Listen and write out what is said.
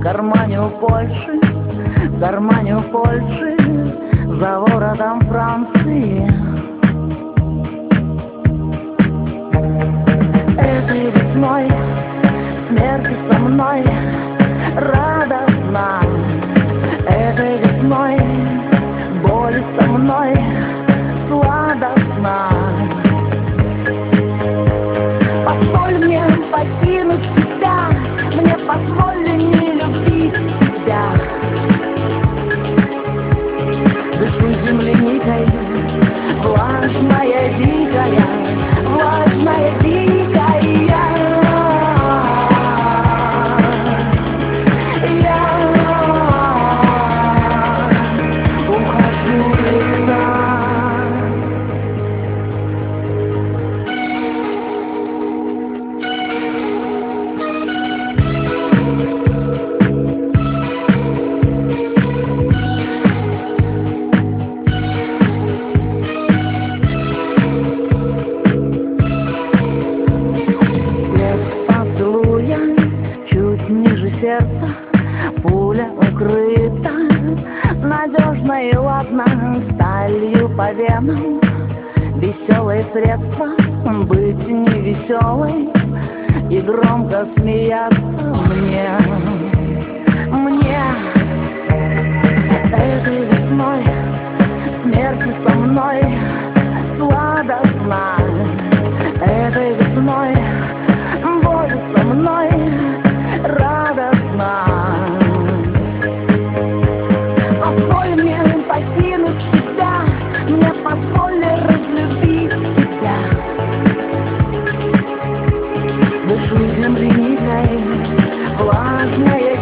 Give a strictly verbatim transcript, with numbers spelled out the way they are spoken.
кармане у Польши, в кармане у Польши, за воротом Франции. Этой весной смерти со мной радостно. Этой весной боли со мной сладостно. Позволь мне покинуть тебя, мне позволь не любить тебя. Дышу земляникой, влажная, дикая, влажная, дикая. Я ухожу в леса. Ниже сердца пуля укрыта, надежно и ладно, сталью по венам. Веселое средство быть невеселой и громко смеяться мне. Мне этой весной смерти со мной сладостно. Этой весной боли со мной радостно. Позволь мне покинуть тебя, мне позволь разлюбить тебя. Дышу земляникой, влажной